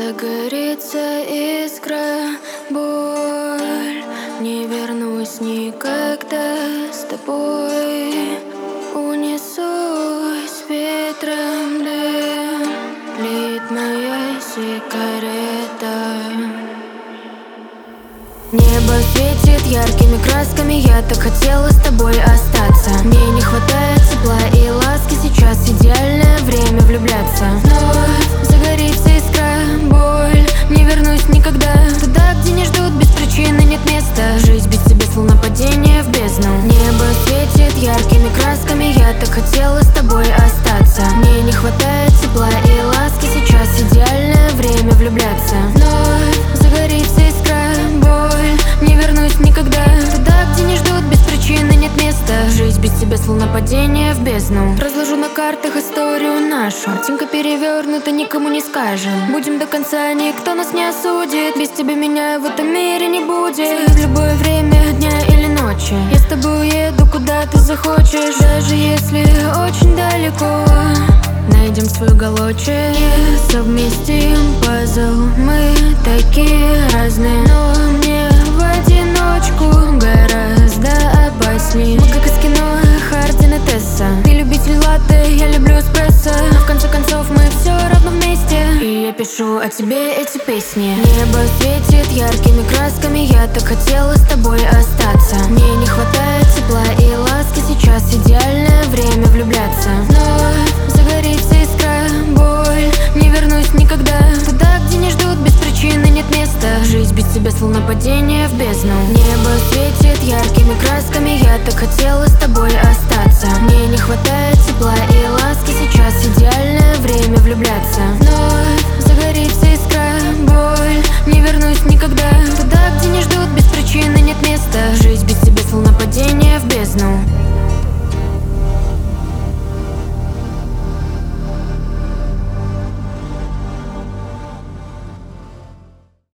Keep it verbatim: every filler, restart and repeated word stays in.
загорится искра, боль. Не вернусь никогда с тобой. Унесусь ветром дым, тлеет моя сигарета. Небо светит яркими красками, я так хотела с тобой остаться. Мне не хватает тепла и ласки, сейчас идеальное время влюбляться. Вновь загорится искра, боль. Не вернусь никогда туда, где не ждут без причины, нет места. Жизнь без тебя словно падение в бездну. Небо светит яркими красками, я так хотела с тобой остаться. Мне не хватает тепла и ласки, сейчас идеальное время влюбляться. Вновь загорится искра, боль. Не вернусь никогда туда, где не ждут без причины, нет места. Жизнь без тебя словно падение в бездну. Разложу на картах историю нашу, картинка перевернута, никому не скажем. Будем до конца, никто нас не осудит. Без тебя меня в этом мире не будет. В любое время дня или ночи я с тобой уеду, куда ты захочешь. Даже если очень далеко, найдем свой уголочек. Совместим пазл, мы такие разные, но мне в одиночку гораздо опасней. Мы как из кино Хардин и Тесса. Ты любитель латте, я люблю эспрессо, но в конце концов мы все равно вместе. И я пишу о тебе эти песни. Небо светит яркими красками, я так хотела с тобой остаться. Мне не хватает тепла и ласки, сейчас идеальное время влюбляться. Вновь загорится искра, боль. Не вернусь никогда туда, где не ждут без причины, нет места. Жизнь без тебя словно падение в бездну. Небо светит яркими красками, я так хотела с тобой остаться.